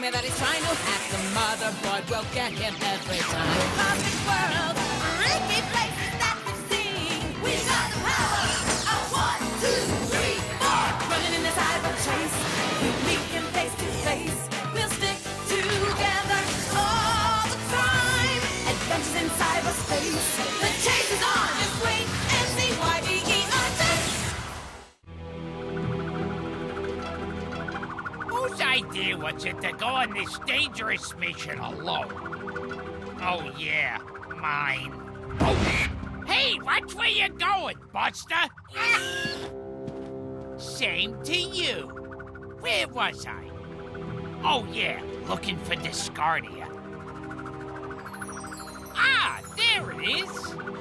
me that he's trying to hack the motherboard. We'll get him every time. Cosmic world, freaky places that we've seen. We got the power of 1, 2, 3, 4. Running in the cyber chase, we meet him face to face. We'll stick together all the time. Adventures in cyberspace. The chase is on. Just wait and see why Whose idea was it to go on this dangerous mission alone? Oh, yeah, mine. Oh, hey, watch where you're going, Buster. Same to you. Where was I? Oh, yeah, looking for Discardia. Ah, there it is.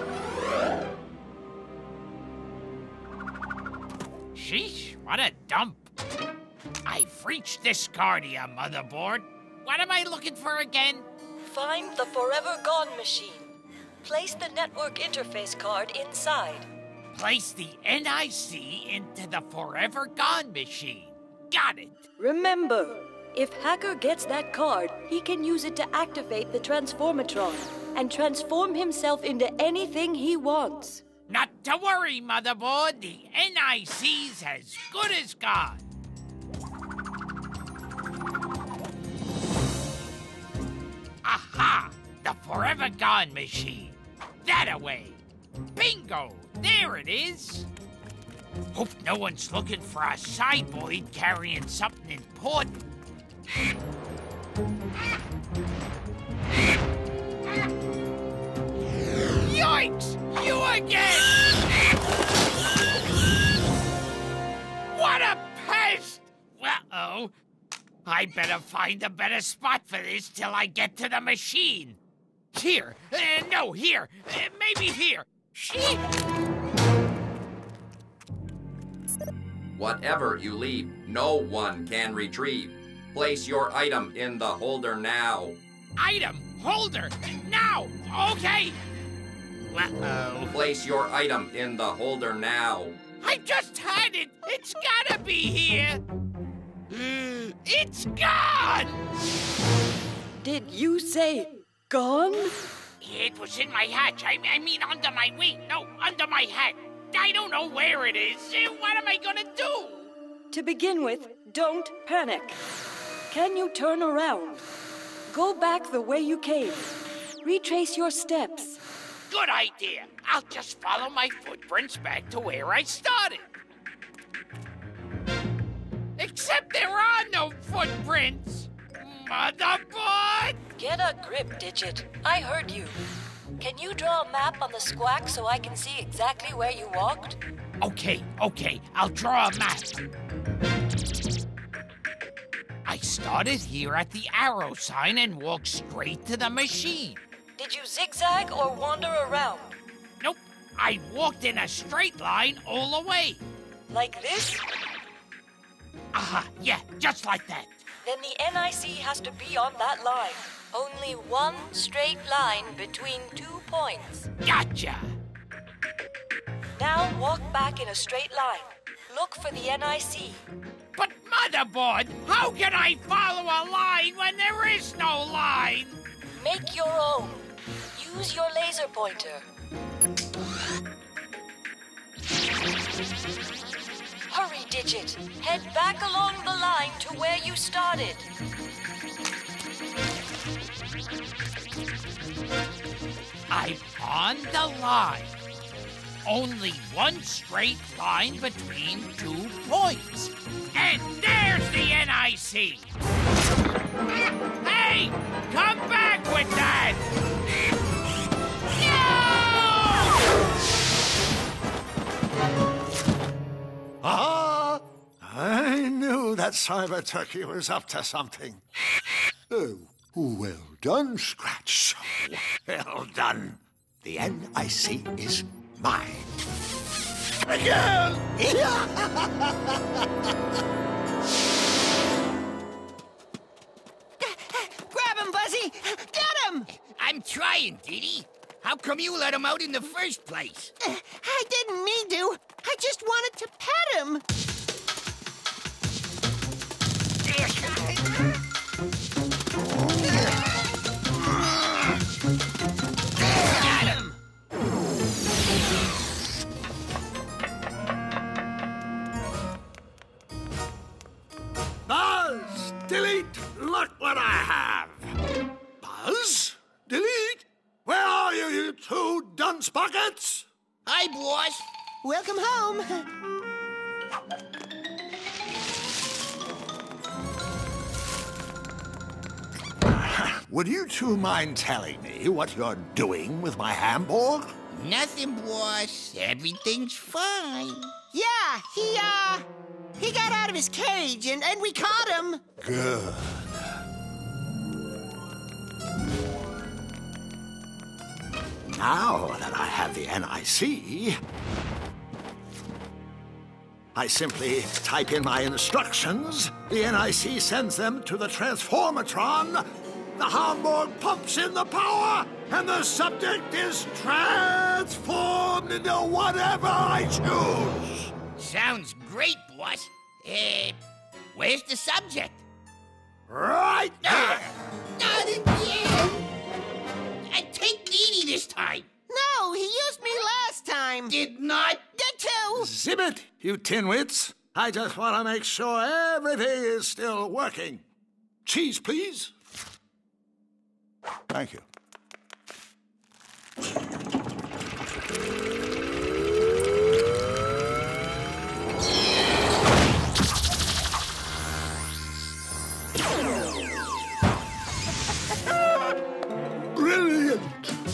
Sheesh, what a dump. I've reached Discardia, motherboard. What am I looking for again? Find the Forever Gone machine. Place the network interface card inside. Place the NIC into the Forever Gone machine. Got it. Remember, if Hacker gets that card, he can use it to activate the Transformatron and transform himself into anything he wants. Not to worry, motherboard. The NIC's as good as gone. Aha! The Forever Gone machine. That-a-way. Bingo! There it is. Hope no one's looking for a cyborg carrying something important. Yikes! You again! What a pest! Uh-oh. I better find a better spot for this till I get to the machine. Here. No, here. Maybe here. Shit! Whatever you leave, no one can retrieve. Place your item in the holder now. Item holder now. Okay. Uh-oh. Place your item in the holder now. I just had it. It's gotta be here. It's gone. Did you say gone? It was in my hatch. I mean under my wing. No, under my hat. I don't know where it is. What am I gonna do? To begin with, don't panic. Can you turn around? Go back the way you came. Retrace your steps. Good idea. I'll just follow my footprints back to where I started. Except there are no footprints. Motherboard! Get a grip, Digit. I heard you. Can you draw a map on the squack so I can see exactly where you walked? Okay. I'll draw a map. I started here at the arrow sign and walked straight to the machine. Did you zigzag or wander around? Nope. I walked in a straight line all the way. Like this? Aha, yeah, just like that. Then the NIC has to be on that line. Only one straight line between 2 points. Gotcha. Now walk back in a straight line. Look for the NIC. But motherboard, how can I follow a line when there is no line? Make your own. Use your laser pointer. Hurry, Digit. Head back along the line to where you started. I'm on the line. Only one straight line between 2 points. And there's the NIC. Hey, come back with that! No! Ah! I knew that Cyber Turkey was up to something. Oh, well done, Scratch. So well done. The NIC is mine. Again! Grab him, Buzzy! Get him! I'm trying, Diddy. How come you let him out in the first place? I didn't mean to. I just wanted to pet him. you two dunce buckets! Hi, boss. Welcome home. Would you two mind telling me what you're doing with my Hamburg? Nothing, boss. Everything's fine. Yeah, he got out of his cage and we caught him. Good. Now that I have the NIC, I simply type in my instructions, the NIC sends them to the Transformatron, the Hamburg pumps in the power, and the subject is transformed into whatever I choose. Sounds great, boss. Where's the subject? Right there. Not again! Take Dee Dee this time. No, he used me last time. Did not. Did too. Zip it, you tinwits. I just want to make sure everything is still working. Cheese, please. Thank you. Brilliant.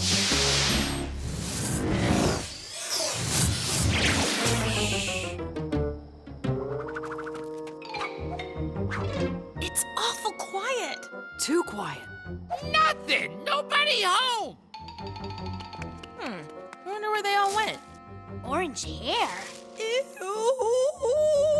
It's awful quiet. Too quiet. Nothing! Nobody home! I wonder where they all went. Orange hair. Ew.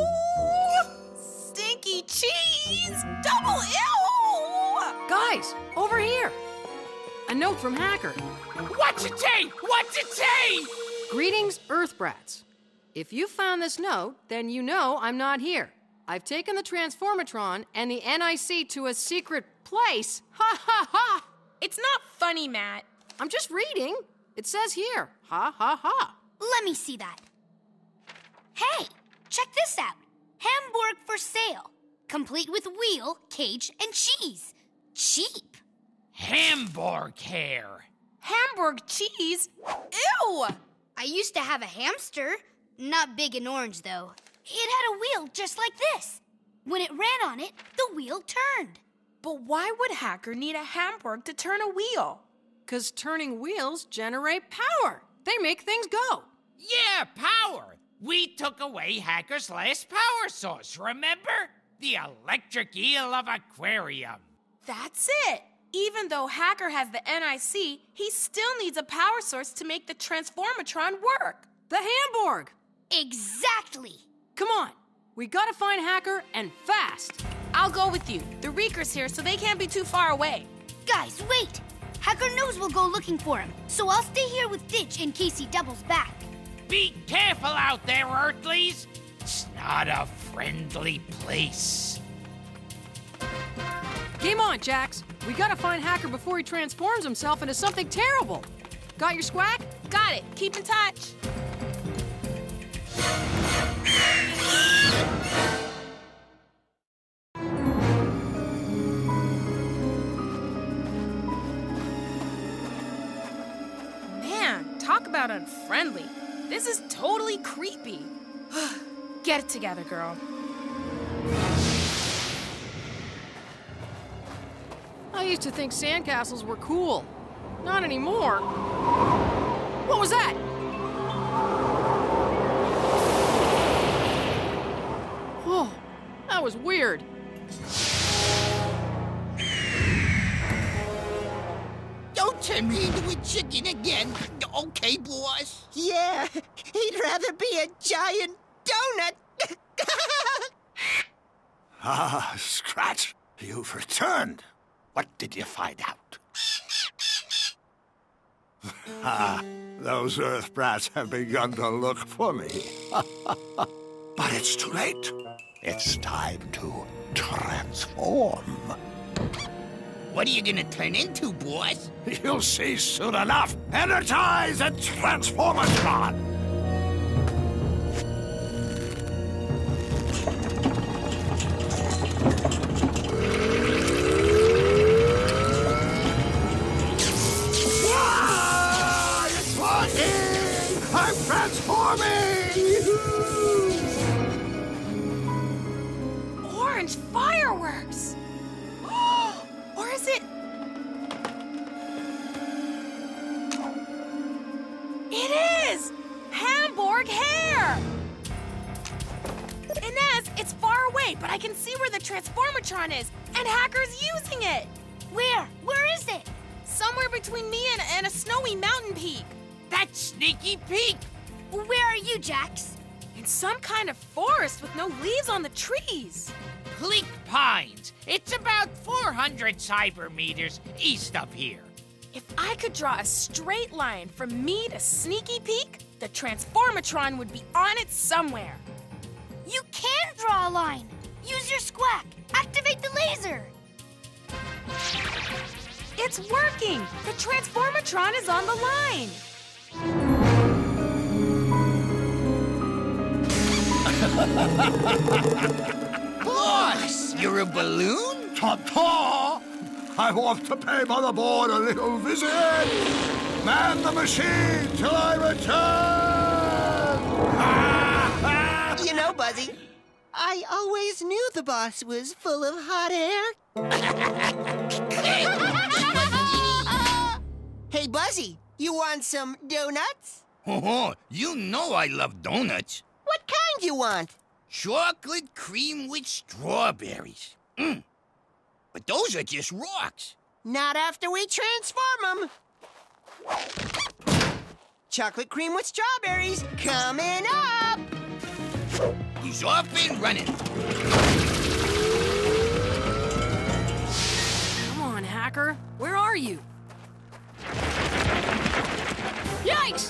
Stinky cheese. Double ew. Guys, over here. A note from Hacker. What's it say? What's it say? Greetings, Earth Brats. If you found this note, then you know I'm not here. I've taken the Transformatron and the NIC to a secret place. Ha ha ha! It's not funny, Matt. I'm just reading. It says here. Ha ha ha. Let me see that. Hey, check this out. Hamburg for sale. Complete with wheel, cage, and cheese. Cheap. Hamburg hair. Hamburg cheese? Ew! I used to have a hamster. Not big and orange, though. It had a wheel just like this. When it ran on it, the wheel turned. But why would Hacker need a Hamburg to turn a wheel? 'Cause turning wheels generate power. They make things go. Yeah, power. We took away Hacker's last power source, remember? The electric eel of Aquarium. That's it. Even though Hacker has the NIC, he still needs a power source to make the Transformatron work. The Hamburg. Exactly. Come on. We gotta find Hacker and fast. I'll go with you. The Reeker's here, so they can't be too far away. Guys, wait. Hacker knows we'll go looking for him, so I'll stay here with Ditch in case he doubles back. Be careful out there, Earthlies. It's not a friendly place. Game on, Jax. We gotta find Hacker before he transforms himself into something terrible. Got your squack? Got it. Keep in touch. Man, talk about unfriendly. This is totally creepy. Get it together, girl. I used to think sandcastles were cool. Not anymore. What was that? Oh, that was weird. Don't turn me into a chicken again. Okay, boss? Yeah, he'd rather be a giant donut. Ah, Scratch, you've returned. What did you find out? Ah, those Earth Brats have begun to look for me. But it's too late. It's time to transform. What are you gonna turn into, boss? You'll see soon enough. Energize the Transformatron! I'm transforming! Orange fireworks! Or is it... It is! Hamburg hair! Inez, it's far away, but I can see where the Transformatron is, and Hacker's using it! Where? Where is it? Somewhere between me and a snowy mountain peak. That's Sneaky Peak. Where are you, Jax? In some kind of forest with no leaves on the trees. Bleak Pines. It's about 400 cyber meters east of here. If I could draw a straight line from me to Sneaky Peak, the Transformatron would be on it somewhere. You can draw a line. Use your squack. Activate the laser. It's working! The Transformatron is on the line! Boss, you're a balloon? Ta-ta! I'm off to pay Motherboard a little visit! Man the machine till I return! You know, Buzzy, I always knew the boss was full of hot air. Hey, Buzzy, you want some donuts? Oh, you know I love donuts. What kind you want? Chocolate cream with strawberries. But those are just rocks. Not after we transform them. Chocolate cream with strawberries coming up. He's off and running. Come on, Hacker. Where are you? Yikes!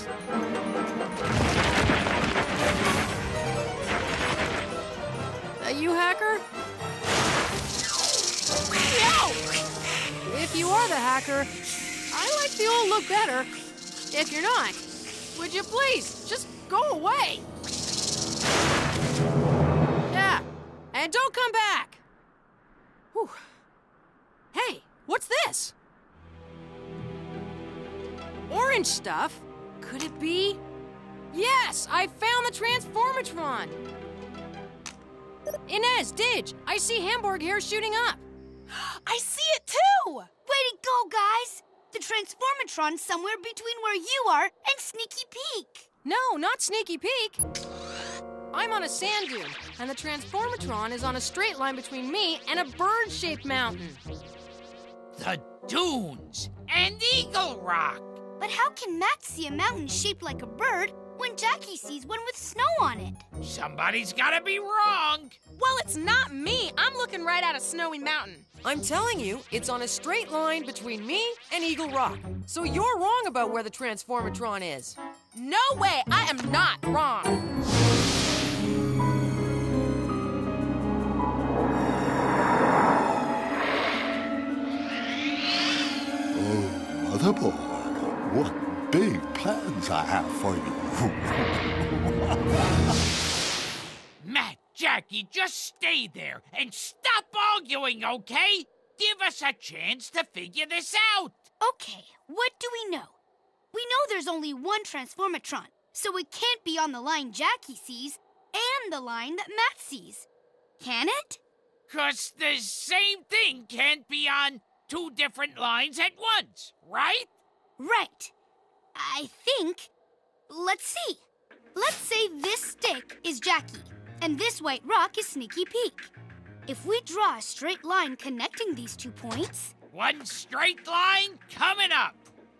You, Hacker? No! If you are the Hacker, I like the old look better. If you're not, would you please just go away? Yeah, and don't come back. Whew. Hey, what's this? Orange stuff? Could it be? Yes, I found the Transformatron. Inez, Didge, I see Hamburg here shooting up. I see it too! Way to go, guys! The Transformatron's somewhere between where you are and Sneaky Peak. No, not Sneaky Peak. I'm on a sand dune, and the Transformatron is on a straight line between me and a bird-shaped mountain. The dunes and Eagle Rock. But how can Matt see a mountain shaped like a bird when Jackie sees one with snow on it? Somebody's gotta be wrong. Well, it's not me. I'm looking right at a snowy mountain. I'm telling you, it's on a straight line between me and Eagle Rock. So you're wrong about where the Transformatron is. No way! I am not wrong. Oh, Motherboard, what big plans I have for you. Matt, Jackie, just stay there and stop arguing, okay? Give us a chance to figure this out. Okay, what do we know? We know there's only one Transformatron, so it can't be on the line Jackie sees and the line that Matt sees. Can it? 'Cause the same thing can't be on two different lines at once, right? Right. I think... Let's see. Let's say this stick is Jackie, and this white rock is Sneaky Peak. If we draw a straight line connecting these 2 points... One straight line coming up.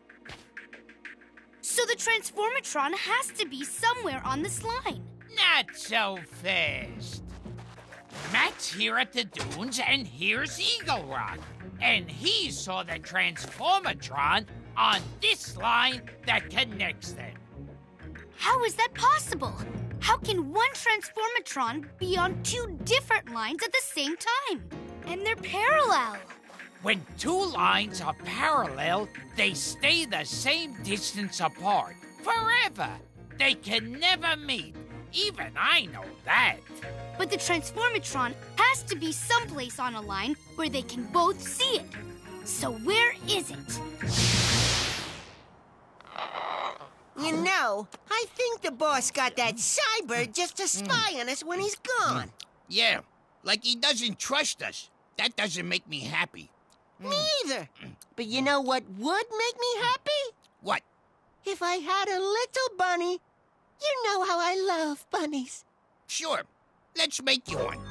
So the Transformatron has to be somewhere on this line. Not so fast. Matt's here at the dunes, and here's Eagle Rock. And he saw the Transformatron on this line that connects them. How is that possible? How can one Transformatron be on 2 different lines at the same time? And they're parallel. When 2 lines are parallel, they stay the same distance apart forever. They can never meet. Even I know that. But the Transformatron has to be someplace on a line where they can both see it. So where is it? You know, know. I think the boss got that cyber just to spy on us when he's gone. Yeah, like he doesn't trust us. That doesn't make me happy. Me either. But you know what would make me happy? What? If I had a little bunny. You know how I love bunnies. Sure. Let's make you one.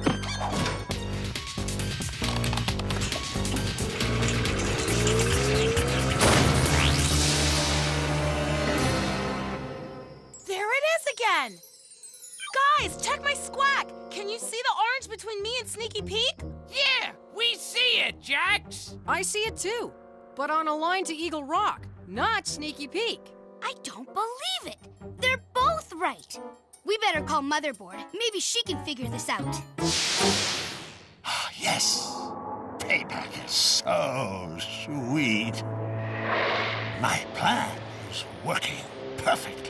There it is again! Guys, check my squack! Can you see the orange between me and Sneaky Pete? Yeah, we see it, Jax. I see it too, but on a line to Eagle Rock, not Sneaky Peak. I don't believe it. They're both right. We better call Motherboard. Maybe she can figure this out. Yes. Payback is so sweet. My plan is working perfectly.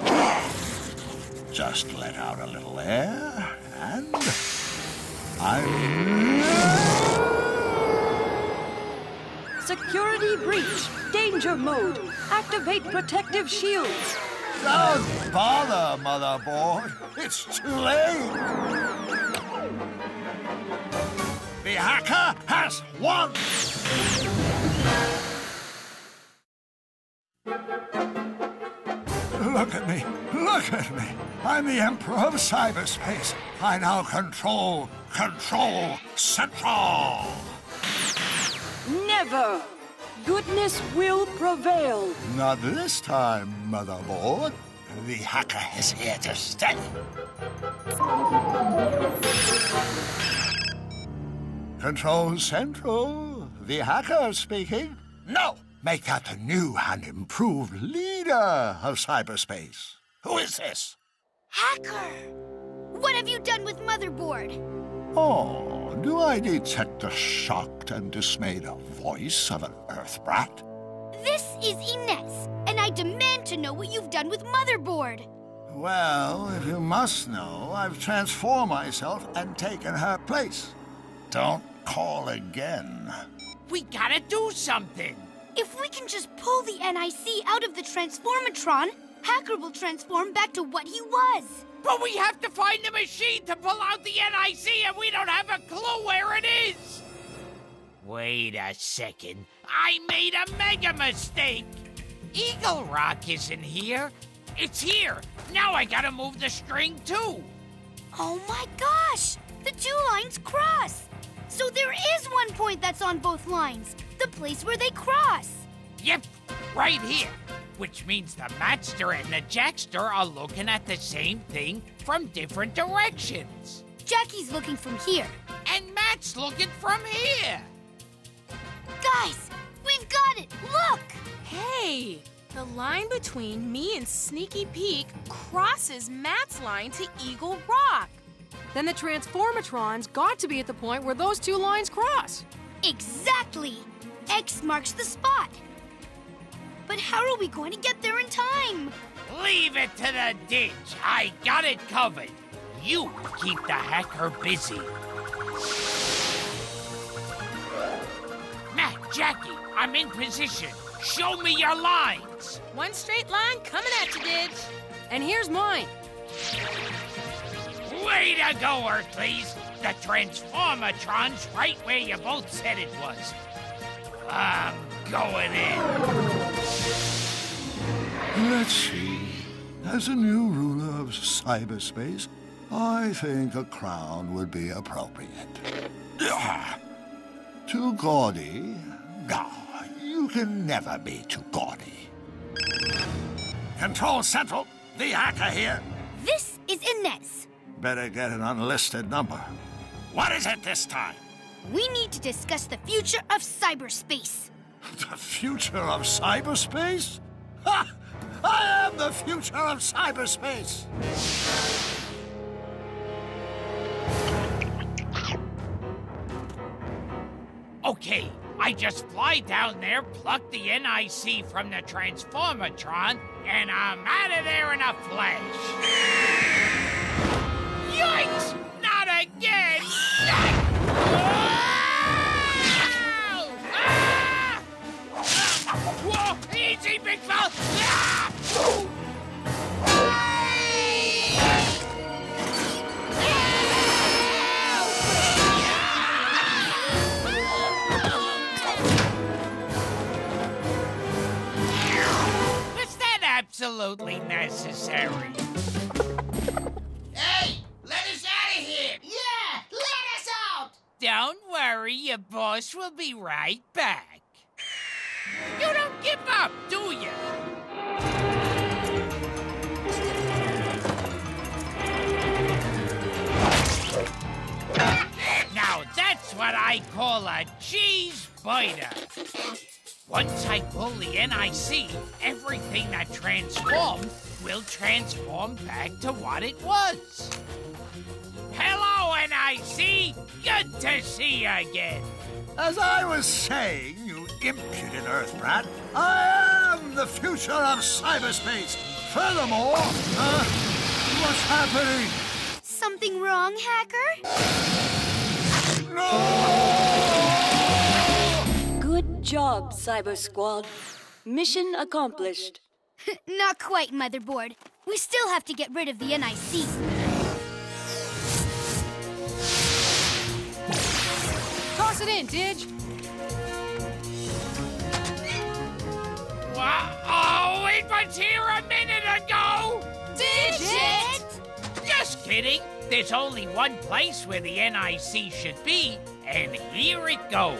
Just let out a little air, and Security breach. Danger mode. Activate protective shields. Don't bother, Motherboard. It's too late. The hacker has won. Look at me. Look at me. I'm the Emperor of Cyberspace. I now control Central. Never. Goodness will prevail. Not this time, Motherboard. The hacker is here to stay. Control Central. The hacker speaking. No! Make that the new and improved leader of cyberspace. Who is this? Hacker! What have you done with Motherboard? Oh, do I detect the shocked and dismayed voice of an Earth brat? This is Inez, and I demand to know what you've done with Motherboard. Well, if you must know, I've transformed myself and taken her place. Don't call again. We gotta do something. If we can just pull the NIC out of the Transformatron, Hacker will transform back to what he was. But we have to find the machine to pull out the NIC, and we don't have a clue where it is. Wait a second. I made a mega mistake. Eagle Rock isn't here. It's here. Now I gotta move the string, too. Oh my gosh! The two lines cross! So there is one point that's on both lines. The place where they cross. Yep, right here. Which means the Matster and the Jackster are looking at the same thing from different directions. Jackie's looking from here. And Matt's looking from here. Guys, we've got it! Look! Hey, the line between me and Sneaky Peek crosses Matt's line to Eagle Rock. Then the Transformatron's got to be at the point where those two lines cross. Exactly! X marks the spot. But how are we going to get there in time? Leave it to the ditch. I got it covered. You keep the hacker busy. Matt, Jackie, I'm in position. Show me your lines. One straight line coming at you, Didge. And here's mine. Way to go, Earthlies. The Transformatron's right where you both said it was. I'm going in. Let's see. As a new ruler of cyberspace, I think a crown would be appropriate. Too gaudy? No, you can never be too gaudy. Control Central, the hacker here. This is Inez. Better get an unlisted number. What is it this time? We need to discuss the future of cyberspace. The future of cyberspace? Ha! I am the future of cyberspace! Okay, I just fly down there, pluck the NIC from the Transformatron, and I'm out of there in a flash. Yikes! Not again! Whoa! Easy, big fella! absolutely necessary. Hey, let us out of here! Yeah, let us out! Don't worry, your boss will be right back. You don't give up, do you? Now that's what I call a cheese biter. Once I pull the NIC, everything that transformed will transform back to what it was. Hello, NIC! Good to see you again. As I was saying, you impudent Earthbrat, I am the future of cyberspace. Furthermore, what's happening? Something wrong, Hacker? Good job, Cyber Squad. Mission accomplished. Not quite, Motherboard. We still have to get rid of the NIC. Toss it in, Didge. Oh, it was here a minute ago! Digit! Just kidding. There's only one place where the NIC should be, and here it goes.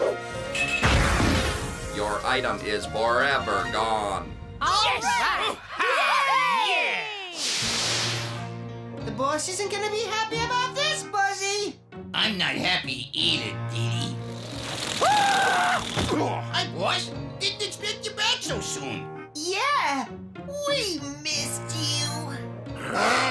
Your item is forever gone. Yes! right. Ha! Yeah! The boss isn't gonna be happy about this, Buzzy! I'm not happy either, Dee Dee. Hi, boss. Didn't expect you back so soon. Yeah, we missed you.